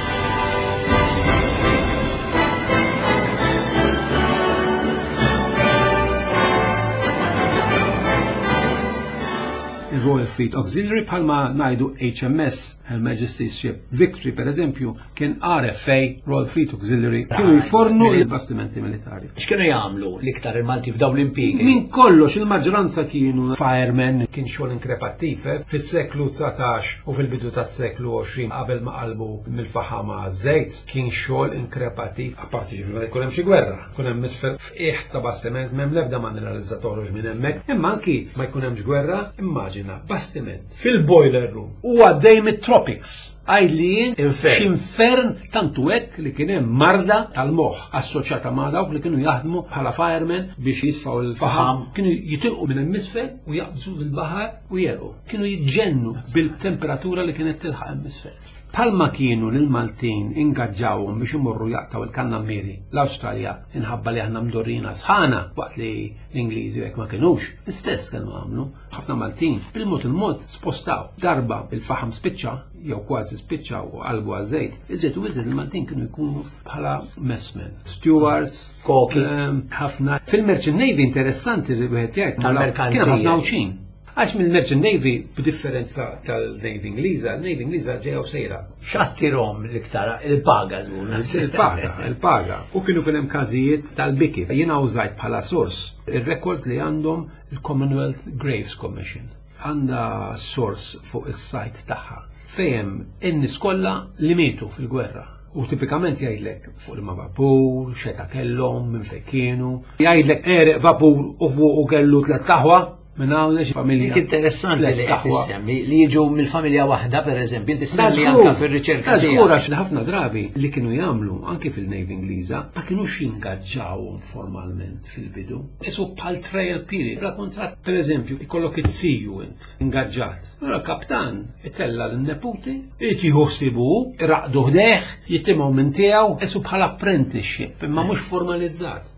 Il-Royal Fleet Auxiliary bħalma ngħidu H M S, Her Majesty's Ship Victory per eżempju, kien R F A, Royal Fleet Auxiliary, kienu jfornu il-bastimenti militari. X'kienu jagħmlu l-iktar il-Malti f'dawn l-impjiegi? Min kollox il-maġġoranza kienu firemen, kien xogħol inkrepattiv fis-seklu tsatax u fil-bidu tas-seklu għoxrin qabel ma qalbu mill-faħama żejt, kien xogħol inkrepattiv apparti ġifieri jkun hemm xi gwerra, jkun hemm misfer f'qiegħ ta' bastiment m'hemm l-ebda manualizzatorju minn hemmhekk, imma anki ma jkun hemmx gwerra, immaġina bastiment fil-boiler room u għaddej mit-tropics għajdlijin x'infern tantu hekk li kien hemm marda tal-moħħ assoċjata ma' dawk li kienu jaħdmu bħala firemen biex jisfaw il-faħam. Kienu jitilqu minn hemisfer u jaqbżu fil-baħar u jerqu. Kienu jiġġennu bil-temperatura li kienet tilħaq hemisfer. Palma kienu l-Maltin ingaġġawhom biex imorru jaqtaw il-kannammiri l-Awstralja inħabba li aħna mdorrina sħana waqt li l-Ingliżi hekk ma kinux, l-istess kienu għamlu. Ħafna Maltin bil-mod il-mod spostaw darba il-faħam spiċċa jew kważi spiċċa u qalbu għażejt. Iżjed u iżjed il-Maltin kienu jkunu bħala messmen, stewards, koki, ħafna. Fil-Merchant Navy interessanti li wieħed jgħid kien ħafna uċin. Għax mill-Merchant Navy, b'differenza tal-Navy Ingliża, l-Navy Ingliża ġew sejra. X'attirhom l-iktar il-paga żgur. Il-paga, il-paga. U kienu kien hemm każijiet tal-biki. Jiena użajt bħala sors ir-records li għandhom il-Commonwealth Graves Commission. Għandha source fuq is-sajt tagħha fejn in-nies kollha li mietu fil-gwerra. U tipikament jgħidlek fuq ma vapur, xeta kellhom, minn fejn kienu. Jgħidlek ereq vapur u fuq u kellu tliet taħwa. Minna għawlex familja. Dik interessanti li tissemmi li jiġu mill-familja waħda per eżempju, inti semmi anke fir-riċerka. Żgura li ħafna drabi li kienu jagħmlu anke fil-Navy Ingliża ma kinux jingaġġawhom formalment fil-bidu. Isu bħal trial period, la kontratt pereżempju ikollok it-siju int ingaġġat. Allora kaptan itella l-neputi, jtieħu ħsibu, iraqdu ħdeħ, jittimgħu minn tiegħu, isu bħal apprenticeship, imma mhux formalizzat.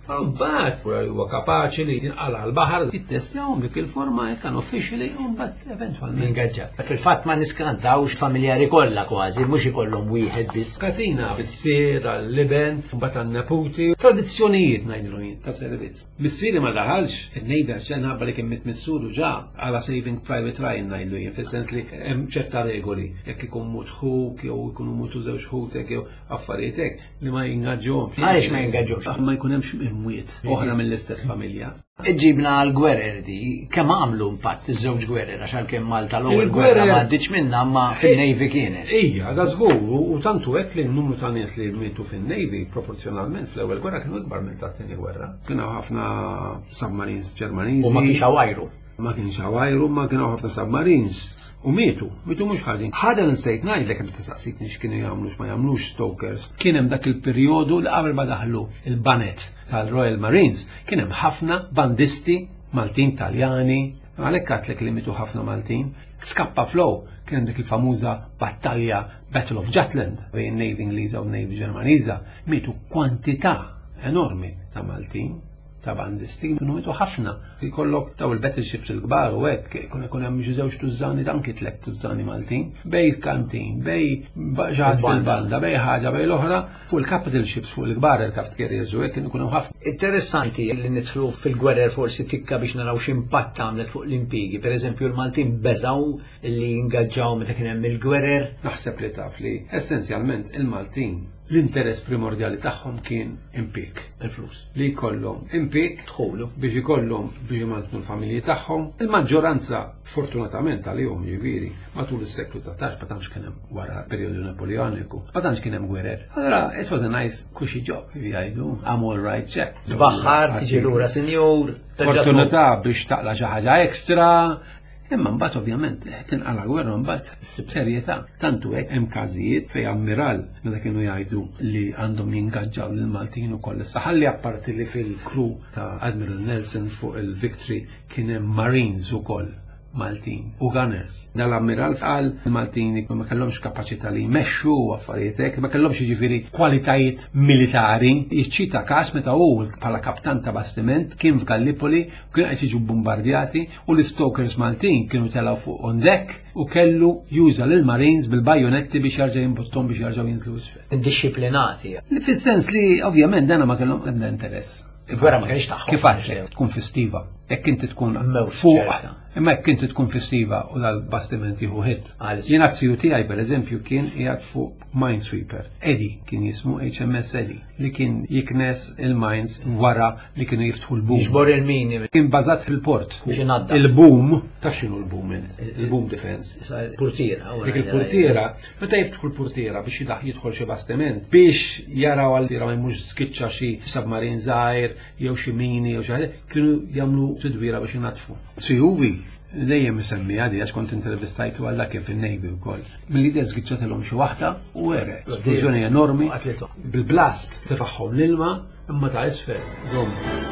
Mbagħad huwa kapaċi li jinqala l-baħar tittestjahom dik il-forma jekk kan officially u mbagħad eventwalment Ingaġġa. Fil-fatt ma niskantawx familjari kollha kważi, mhux ikollhom wieħed biss. katina bis-sier għal-liben, mbagħad għan-neputi, tradizzjonijiet ngħidlu jien ta' servizz. Missieri ma daħalx fin-nejber ġen ħabba li kien mitmissuru ġa għala saving private ryan ngħidlu jien, fis-sens li hemm ċerta regoli, jekk ikun mut ħuk jew ikunu mutu żewġ ħutek jew affarijiet hekk li ma jingaġġhomx. Għaliex ma jingaġġhomx? Ma jkun hemmx imwiet oħra mill-istess familja. Iġibna għal-gwerer di, kemm għamlu impatt iż-żewġ gwerer għax għalkemm Malta l-ewwel gwerra ma għaddiċ minnha ma fin-Navy kienet. Ija, da żgur, u tantu hekk li n-numru ta' nies li mietu fin-Navy proporzjonalment fl-ewwel gwerra kienu ikbar minn tat-tieni gwerra. Kienu ħafna submarines Ġermaniżi. U ma kienx għawajru. Ma kienx għawajru, ma kienu ħafna submarines. U mietu, mietu mhux ħażin. Ħaġa li nsejt ngħidlek hemm tistaqsitni x'kienu jagħmlu x'ma jagħmlux stokers. Kien hemm dak il-perjodu li qabel ma daħlu il-banet tal-Royal Marines, kien hemm ħafna bandisti Maltin Taljani, għalhekk għatlek li mietu ħafna Maltin. Skappa flow kien dik il-famuża battalja Battle of Jutland bejn Navy Ingliża u Navy Ġermaniża, mietu kwantità enormi ta' Maltin. Ta' bandisti, kienu mitu ħafna. Jkollok taw il-battleships il-kbar u hekk, ikun ikun hemm xi żewġ tużżani anki tliet tużżani Maltin, bej kantin, bej ġaħat fil-banda, bej ħaġa bej l-oħra, fuq il-capital ships fuq il-kbar aircraft carriers u hekk kienu ikun hemm ħafna. Interessanti li nidħlu fil-gwerer forsi tikka biex naraw x'impatt għamlet fuq l-impigi. Per-eżempju l-Maltin beżaw li jingaġġaw meta kien hemm il-gwerer. Naħseb li taf li essenzjalment il-Maltin l-interess primordjali tagħhom kien impik. Il-flus. Li jkollhom impik Dħulu. biex ikollhom biex jimantnu l-familji tagħhom. Il-maġġoranza fortunatament għalihom ġifieri matul is-seklu satax ma tantx kien hemm wara perjodu Napoleoniku, ma tantx kien hemm gwerer. Allora it was a nice cushy job jgħidu, I'm all right check. Tbaħħar, tiġi lura senjur. Fortunatà biex taqla xi ħaġa ekstra. Imma mbagħad ovvjament tinqala gwerra mbagħad serjetà. Tantu hekk hemm każijiet fejn ammiral meta kienu jgħidu li għandhom jingaġġaw lil Maltin ukoll. Issa ħalli apparti li fil-crew ta' Admiral Nelson fuq il-Victory kien hemm Marines ukoll Maltin u Gunners. Dal-ammiral qal il-Maltini ma kellhomx kapaċità li jmexxu affarijiet hekk, ma kellhomx jiġifieri kwalitajiet militari. Jiċċita każ meta hu bħala kaptan ta' bastiment kien f'Gallipoli kien qed jiġu bombardjati u l-Stokers Maltin kienu telgħu fuq on deck u kellu juża lil Marines bil-bajonetti biex jerġa' jimbuttom biex jerġgħu jinżlu isfel. Indixxiplinati. Fis-sens li ovvjament dana ma kellhom ebda interess. Il-gwerra ma kienx tagħhom. Kif għalek tkun festiva. Jekk inti tkun Mewt, fuq, ċerta. imma jekk inti tkun festiva u dal-bastiment jieħu ħid. Għalis. Jien azzju tiegħi pereżempju kien qiegħed fuq Minesweeper. Eddie kien jismu H M S Eddie li kien jiknes il-mines wara li kienu jiftħu l-boom. Jiġbor il-mini. Kien bażat fil-port. Biex inaddaf. Il-boom, taf x'inhu l-boom? Il-boom defense. Portiera. Dik il-portiera, meta jiftħu l-portiera biex jidaħ jidħol xi bastiment, biex jaraw għal ma jmux skiċċa xi submarin żgħir jew xi mini jew xi ħaġa, kienu jagħmlu tidwira biex jinatfu. Sijuvi, dejjem isemmi għadi għax kont intervistajtu għalla kif il-Navy wkoll. Milli żgiċċatilhom xi waħda u were. Esplużjoni enormi. Bil-blast tifaħħom l-ilma imma ta' isfel dom.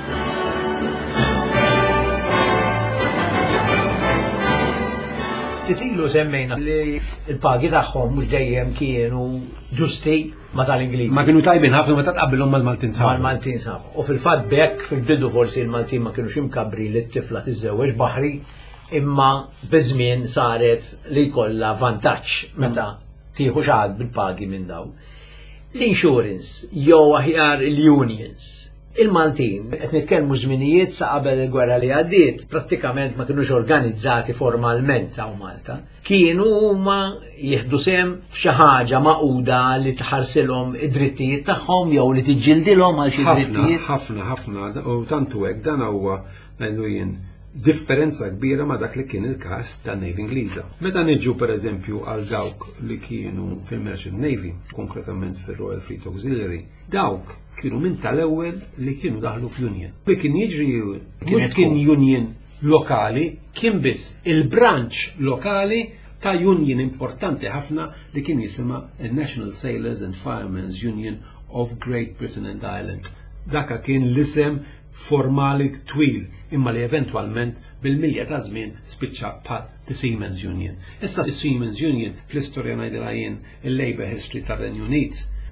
Titilu semmejna li il-pagi tagħhom mhux dejjem kienu ġusti ma tal-Ingliżi. Ma kienu tajbin ħafna meta tqabbilhom mal-Maltin sħabu. Mal-Maltin sħabu. U fil-fatt bekk fil-bidu forsi il-Maltin ma kienux imkabbri li t-tifla tiżżewweġ baħri imma biżmien saret li jkollha vantaġġ meta tieħu xagħad bil-pagi minn daw. L-insurance jew aħjar il-unions. Il-Maltin, qed nitkellmu żminijiet sa qabel il-gwerra li għaddiet, prattikament ma kinux organizzati formalment hawn Malta. Kienu huma jieħdu sehem f'xi ħaġa maquda li tħarsilhom id-drittijiet tagħhom jew li tiġġildilhom għal xi drittijiet. Ħafna, ħafna, u tantu hekk dan huwa ngħidu jien differenza kbira ma dak li kien il-każ tan-Navy Ingliża. Meta niġu pereżempju għal dawk li kienu fil-Merchant Navy, konkretament fil-Royal Fleet Auxiliary, dawk kienu minn tal-ewwel li kienu daħlu f'union. Bi kien jiġri mhux kien union lokali, kien biss il-branch lokali ta' union importanti ħafna li kien jisimha il-National Sailors and Firemen's Union of Great Britain and Ireland. Daka kien l-isem formali twil imma li eventwalment bil-milja ta' żmien spiċċa bħal the Seamen's Union. Issa the Seamen's Union fl-istorja ngħidilha jien il-Labour History tar-Renju Unit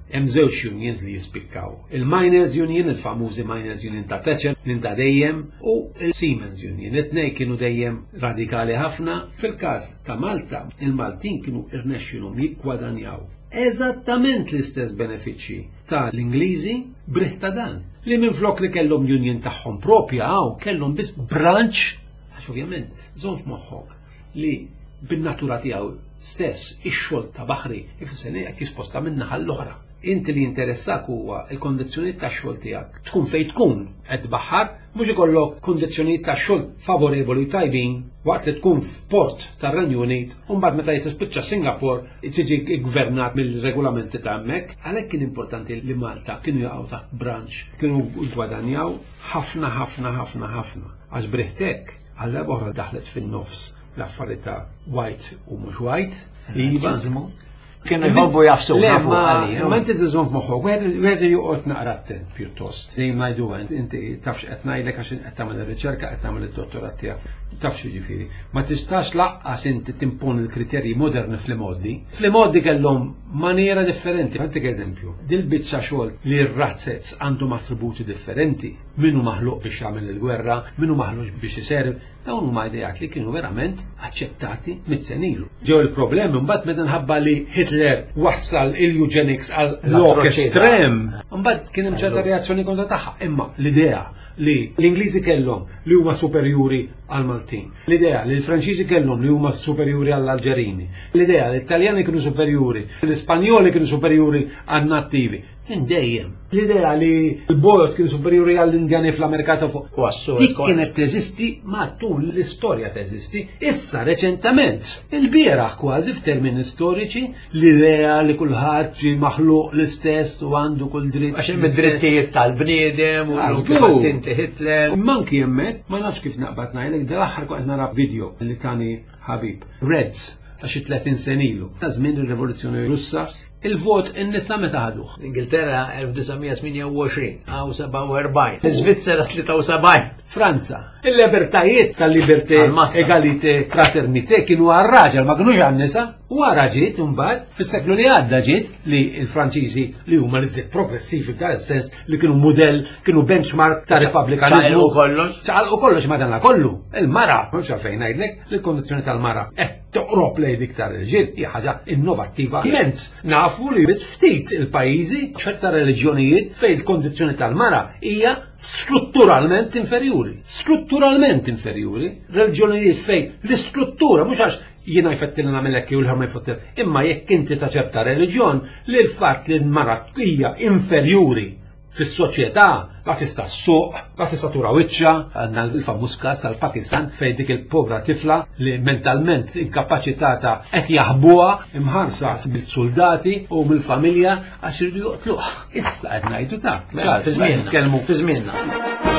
hemm żewġ unions li jispikkaw. Il-Miners Union, il-famużi Miners Union ta' Thatcher, minn ta' dejjem, u il-Siemens Union. It-tnej kienu dejjem radikali ħafna. Fil-każ ta' Malta, il-Maltin kienu irnexxilhom jikkwadanjaw eżattament l-istess benefiċċji ta' l-Ingliżi briħ ta' dan. Li minflok li kellhom union tagħhom propja hawn kellhom biss branch, għax ovvjament żomm f'moħħok li bin-natura tiegħu stess ix-xogħol ta' baħri ifisser qed jisposta minn naħa l-oħra. Inti li interessak huwa l-kondizzjonijiet tax-xogħol tiegħek. Tkun fejn tkun qed baħħar mhux ikollok kondizzjonijiet tax-xogħol favorevoli tajbin waqt li tkun f'port tar-Renju Unit u mbagħad meta jispiċċa Singapore tiġi gvernat mill-regolamenti ta' hemmhekk. Għalhekk kien importanti li Malta kienu jaqgħu taħt branch, kienu jgwadanjaw ħafna ħafna ħafna ħafna. Għax briħtek għalla oħra daħlet fin-nofs l-affarijiet ta' white u mhux white. Iva. Kienu jħobbu jafsu nafu għalli. Ma inti tiżom f'moħħok, wieħed joqgħod naqra attent pjuttost. Li ngħidu inti tafx qed ngħidlek għax qed tagħmel ir-riċerka, qed tagħmel id-dottorat tiegħek. Tafx jiġifieri. Ma tistax laqqas inti timpon il-kriterji moderni fl-modi. Fl-modi kellhom maniera differenti. Għantik eżempju, dil-biċċa xogħol li r-razzezz għandhom attributi differenti. Minnu maħluq biex jagħmel il-gwerra, minnu maħluq biex iserv. Dawn huma idejat li kienu verament aċċettati mit-senilu. Ġew il-problemi mbagħad meta nħabba li Hitler wassal il-eugenics għal lok estrem. Mbagħad kien hemm ċerta reazzjoni kontra tagħha. Imma l-idea li l-Ingliżi kellhom li huma superjuri għal Maltin, l-idea li l-Franċiżi kellhom li huma superjuri għall Alġerini, l-idea li l-Italjani kienu superjuri, l-Ispanjoli kienu superjuri għan nattivi. Indejjem. L-idea li l-Bojot kienu superjuri għall-Indjani fl-Amerika ta' fuq. Dik kienet teżisti ma' tul l-istorja teżisti. Issa reċentament, il-bieraħ kważi f'termini storiċi, l-idea li kulħadd ġie maħluq l-istess u għandu kull dritt. Għax hemm id-drittijiet tal-bniedem u l-inti Hitler. Manki jemmet, ma nafx kif naqbad ngħidlek, dal-aħħar kont nara video li tani ħabib. Reds ta' xi tletin senilu. Ta' żmien ir-Rivoluzzjoni Russa. Il-vot in-nisa meta ħaduh. Ingilterra elf tisa tminja vgħoxrin, għaw seba' u erbgħin. Iżvizzera tlieta u sebgħin. Franza. Il-libertajiet tal-liberté, egalité, fraternité kienu għar-raġel ma kinux għan-nisa. U għara ġiet imbagħad fis-seklu li għadda ġiet li l-Franċiżi li huma li żied progressivi ta' sens li kienu mudell, kienu benchmark ta' Repubblikanizmu. ċaqalqu kollox. ċaqalqu kollox madana kollu. Il-mara, mhux għalfejn ngħidlek li l-kondizzjoni tal-mara qed toqrob lejn iktar irġiel hija ħaġa innovattiva immens. Nafu li biss ftit il-pajjiżi ċerta reliġjonijiet fejn il-kondizzjoni tal-mara hija strutturalment inferjuri. Strutturalment inferjuri. Reliġjonijiet fejn l-istruttura mhux għax jiena jfettilna nagħmelek jew l-ħarma jfettil. Imma jekk inti ta' ċerta reliġjon li l-fatt li l-mara hija inferjuri fis-soċjetà ma tista' ssuq, ma tista' tura wiċċa, għandna l-famuż każ tal-Pakistan fejn dik il-pobra tifla li mentalment inkapaċitata qed jaħbuha imħarsa mill-soldati u mill-familja għax iridu joqtluh. Issa qed ngħidu ta' ċar fi żmienna. Kelmu fi żmienna.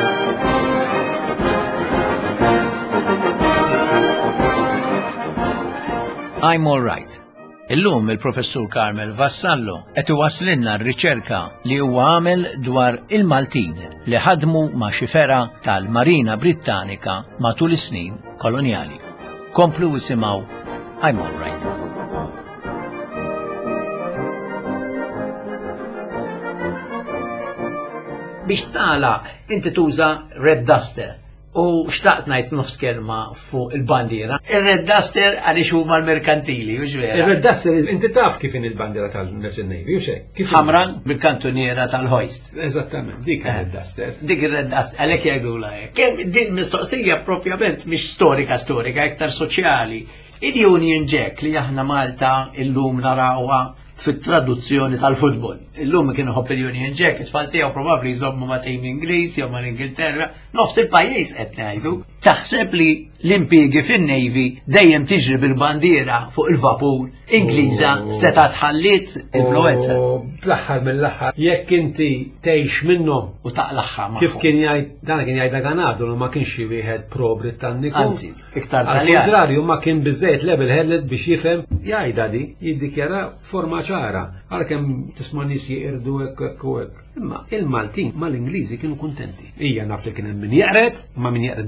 I'm all right. Illum il-professur Carmel Vassallo qed iwasslinna r-riċerka li huwa għamel dwar il-Maltin li ħadmu ma' xifera tal-Marina Brittanika matul is-snin kolonjali. Komplu isimgħu I'm all right. Biex tagħlaq inti tuża red duster. U xtaqt ngħid nofs kelma fuq il-bandiera. Ir-red duster għaliex huma l-merkantili, u ġvera. Ir-red duster, inti taf kif in il-bandiera tal-Merchant Navy, u xejn? Ħamra bil-kantoniera tal-hoist. Eżattament, dik ir-red duster. Dik ir-red duster, għalhekk jgħidula hekk. Kemm din mistoqsija propjament mhix storika storika, iktar soċjali. Il-Union Jack li aħna Malta illum narawha fit-traduzzjoni tal-futbol. Illum kienu ħobb il-Union Jack, it-tfal tiegħu probabbli jżommu ma' tim Ingliż jew mal-Ingilterra, nofs il-pajjiż qed ngħidu. Taħseb li l-impjiegi fin-Navy dejjem tiġri bil-bandiera fuq il-vapur Ingliża seta' tħallit influenza. Bl-aħħar mill-aħħar jekk inti tgħix minnhom u taqlaħħa magħhom. Kif kien jgħid dan kien jgħidha Ganadu ma kienx xi wieħed pro Britanniku. Anzi, iktar Taljan. Al-kontrarju ma kien biżejjed level headed biex jifhem jgħidha di jiddikjara forma ċara għalkemm tisma' nies jiqirdu hekk hekk u hekk. Imma il-Maltin mal-Ingliżi kienu kuntenti. Hija naf li kien hemm min jeqret, ma min jeqret dejjem ħassib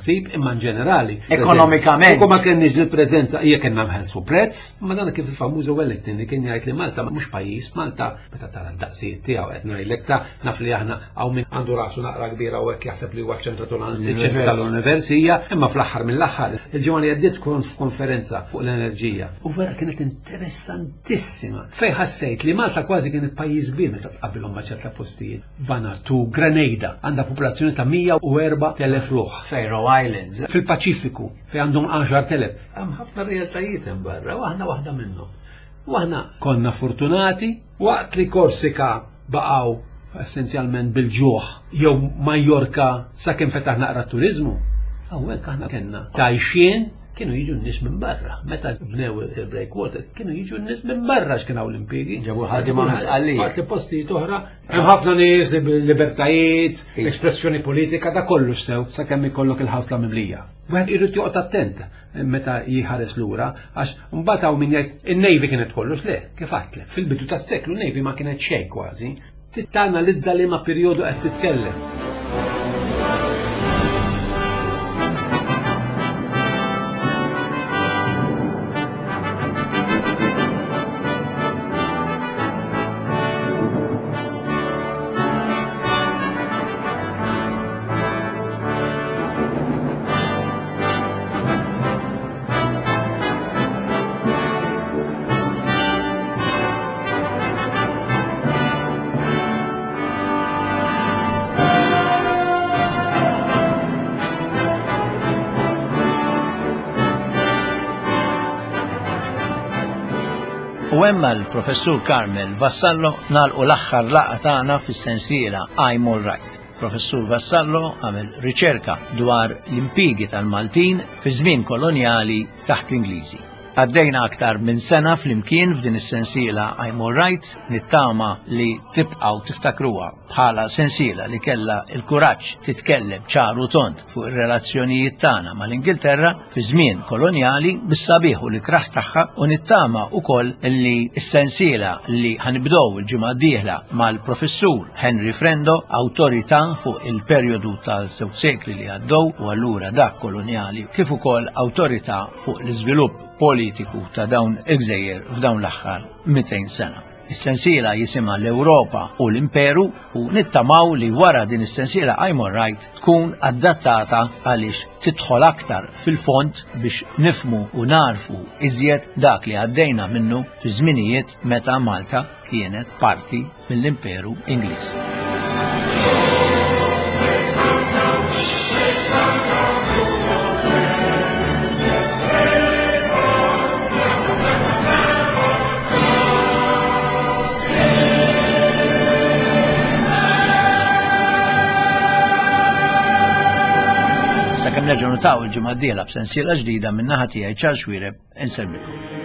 tħassib imma ġenerali. Ekonomikament. U ma kenniex l-preżenza hija kellna nħallsu prezz, ma dan kif il-famużu Wellington li kien jgħid li Malta mhux pajjiż, Malta meta tara d-daqsijiet tiegħu qed ngħidlek ta' naf li aħna hawn min għandu rasu naqra kbira u hekk jaħseb li huwa ċentratur tal-Universija, imma fl-aħħar mill-aħħar il-ġimgħa li għaddiet f'konferenza fuq l-enerġija. U vera kienet interessantissima. Fejn ħassejt li Malta kważi kienet pajjiż kbir meta tqabbilhom ma' ċerta postijiet. Vanuatu, Grenada, għandha popolazzjoni ta' mija u erba' telef ruħ. Faroe Islands. Fil-Paċifiku, fejn għandhom għaxar telef. Hemm ħafna realtajiet hemm barra, u aħna waħda minnhom. U aħna konna fortunati waqt li Korsika baqgħu essenzjalment bil-ġuħ jew Majorka sakemm fetaħ naqra turizmu. Hawnhekk aħna kellna tajxien kienu jiġu n-nies minn barra. Meta bnew il-breakwater kienu jiġu n-nies minn barra x'kien hawn l-impjiegi. Ġebu ħaddiema misqallija. Waqt li postijiet oħra hemm ħafna nies libertajiet, espressjoni politika da kollu sew sakemm ikollok il-ħawsla mimlija. Wieħed irid joqgħod attent meta jħares lura għax mbagħad hawn min jgħid in-Navy kienet kollox le, kif għadlek. Fil-bidu tas-seklu Navy ma kienet xejn kważi. Titanalizza li ma perjodu qed titkellem. U hemm l-Professur Carmel Vassallo nagħlqu l-aħħar laqgħa tagħna fis-sensiela I'm All Right. Professur Vassallo għamel riċerka dwar l-impjiegi tal-Maltin fi żmien kolonjali taħt l-Ingliżi. Għaddejna aktar minn sena fl-imkien f'din is-sensiela I'm All Right, nittama li tibqgħu tiftakruha bħala sensiela li kellha l-kuraġġ titkellem ċaru tont fuq ir-relazzjonijiet tagħna mal-Ingilterra fi żmien kolonjali bis-sabiħ u l-ikraħ tagħha u nittama wkoll li s-sensiela li ħanibdew il-ġimgħa d-dieħla mal-Professur Henry Frendo, awtorità fuq il-perjodu tal-żewġ sekli li għaddew u allura dak kolonjali kif ukoll awtorità fuq l-iżvilupp politiku ta' dawn il-gżejjer f'dawn l-aħħar mitejn sena. Is-sensiela jisimha l-Ewropa u l-Imperu u nittamaw li wara din is-sensiela I'm All Right tkun adattata għaliex tidħol aktar fil-fond biex nifmu u narfu iżjed dak li għaddejna minnu fi żminijiet meta Malta kienet parti mill-Imperu Ingliż. Sakemm nerġgħu ntaw il-ġimgħa d-dieħla b'sensiela ġdida min-naħa tiegħi Charles Xwiereb insellmikom.